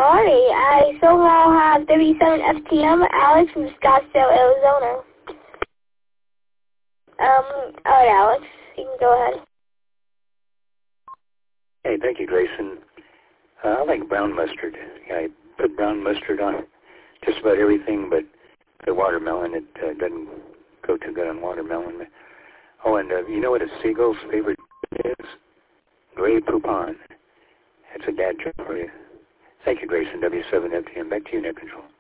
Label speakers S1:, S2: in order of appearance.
S1: Alrighty, I so now have 37 FTM, Alex from Scottsdale, Arizona. Alright, Alex, you can go ahead.
S2: Hey, thank you, Grayson. I like brown mustard. I put brown mustard on just about everything but the watermelon. It doesn't go too good on watermelon. Oh, and you know what a seagull's favorite is? Grey Poupon. That's a dad joke for you. Thank you, Grayson, W7FTM. Back to you, Net Control.